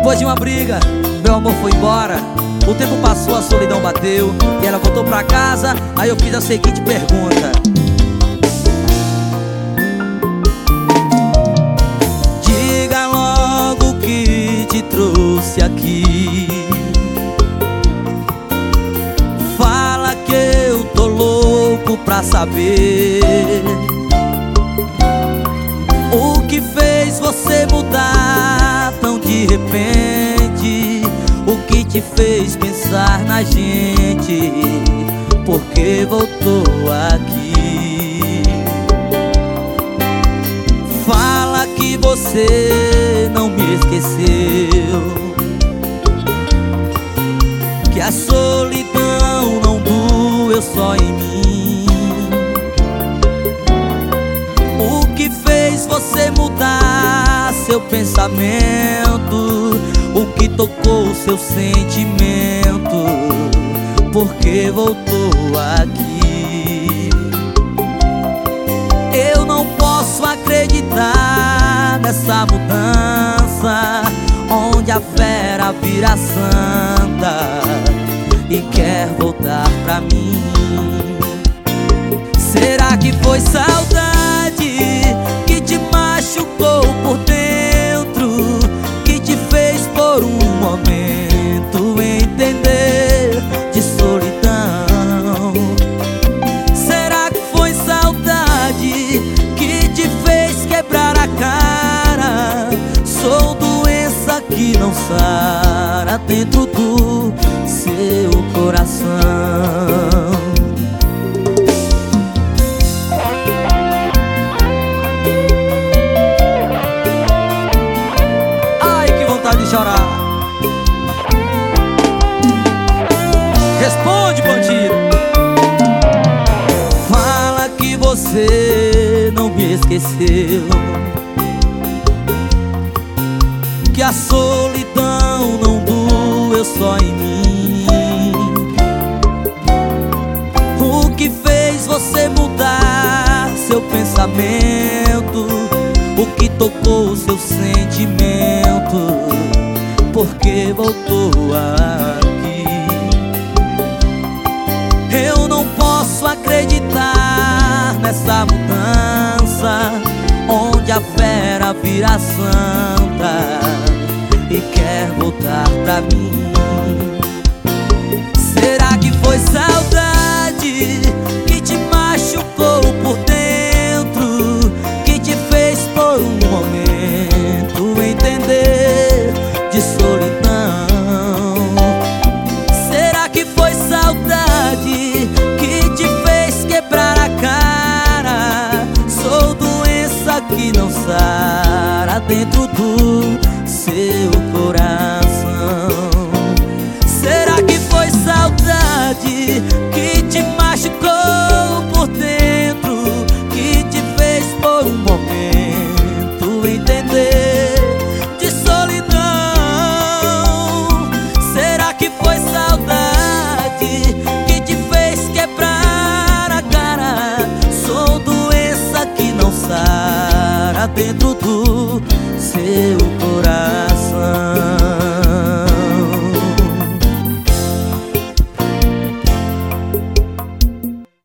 Depois de uma briga, meu amor foi embora. O tempo passou, a solidão bateu e ela voltou pra casa. Aí eu fiz a seguinte pergunta: diga logo o que te trouxe aqui. Fala que eu tô louco pra saber o que fez você mudar tão de repente. O que te fez pensar na gente? Por que voltou aqui? Fala que você não me esqueceu, que a solidão não doeu só em mim. O que fez você mudar seu pensamento? O que tocou seu sentimento? Por que voltou aqui? Eu não posso acreditar nessa mudança, onde a fera vira santa e quer voltar pra mim. Será que foi saudade que te machucou por dentro, que te fez por um momento entender de solidão? Será que foi saudade que te fez quebrar a cara? Sou doença que não sara dentro do seu coração. De chorar. Responde, bandido. Fala que você não me esqueceu, que a solidão não doeu só em mim. O que fez você mudar seu pensamento? O que tocou seu sentimento? Por que voltou aqui? Eu não posso acreditar nessa mudança, onde a fera vira santa e quer voltar pra mim. Será que foi saudade que te machucou por dentro, que te fez por um momento entender de solidão? Será que foi saudade que te fez quebrar a cara? Sou doença que não sara dentro do